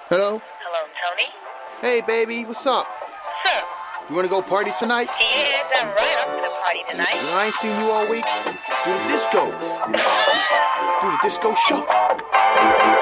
Hello? Hello, Tony? Hey, baby, what's up? Sir? You wanna go party tonight? Yeah, damn right, I'm to the party tonight. I ain't seen you all week. Let's do the disco. Let's do the disco shuffle.